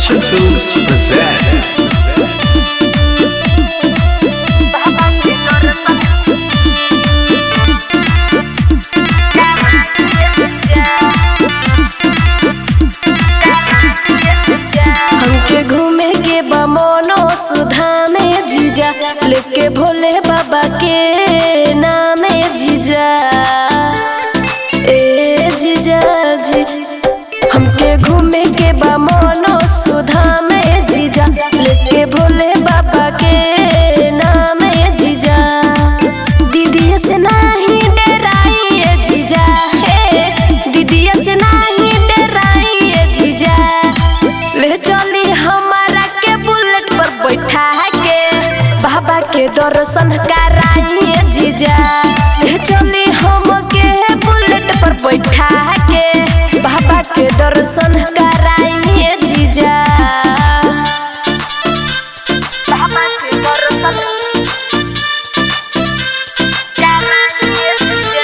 Akarshan Films present. हमके घूमे के बमनो सुधा में जीजा लेके भोले बाबा के नामे जीजा ए जीजा जी। हमके घूमे के बमनो सुधा में जीजा लेके भोले बाबा के नामे जीजा। दीदी से नहीं डराइए जीजा, हे दीदी से नहीं डराइए जीजा। ले चली हमारा के बुलेट पर बैठा के बाबा के दर्शन कराइए जीजा। ले चली हम के बुलेट पर बैठा के बाबा के दर्शन कराइए जीजा। बाबा के दर्शन कराइए जीजा।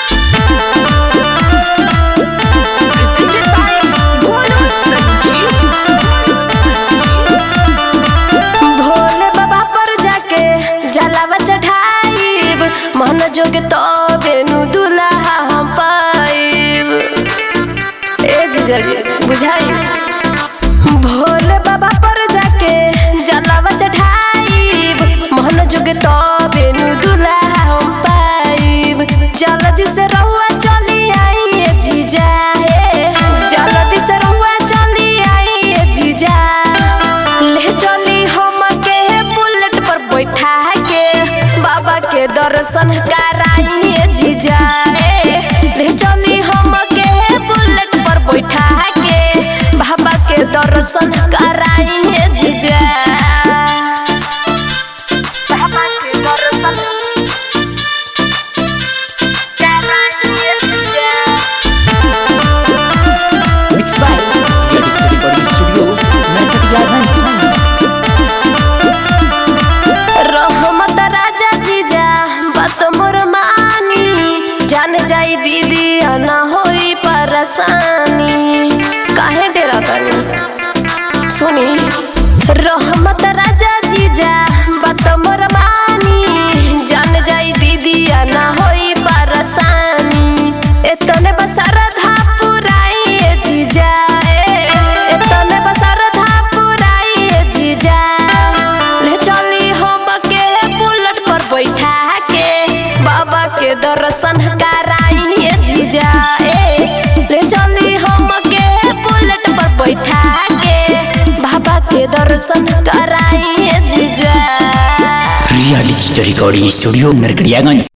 भोले बाबा पर जाके जलावा चढ़ाइब, मन जोग तो बेनु दुल्हा हम पाइब। ए जीजा जी बुझाई। भोले बाबा पर जाके जलावा चढ़ाइब, मन जोग तो बेनु दुल्हा हम पाइब। जल्दी से रहुआ चली आइए जीजा, जल्दी से रहुआ चली आइए जीजा। ले चली हम के बुलेट पर बैठा के बाबा के दर्शन कराइए जीजा। ले चली हम के बुलेट पर बैठा के बाबा के दर्शन कराइए जीजा। बाबा के दर्शन कराइए जीजा। Mixed by Gladics Recording Studio, Narkatiyaganj. रहमत राजा जीजा बात मोर मानी, जान जाई दीदी ना होई परेशानी। काहे डेरा तानी सुनी। रहमत राजा जीजा बात मोर मानी, जान जाई दीदी ना होई परेशानी। एतने बसरधा पुराइए जीजा, एतने बसरधा पुराइए जीजा। ले चली हम के बुलेट पर बैठा के बाबा के दर्शन कराइए जीजा। ले चली हम के बुलेट पर बैठा के बाबा के दर्शन कराइए जीजा। Real Digital Recording Studio, Narkatiyaganj.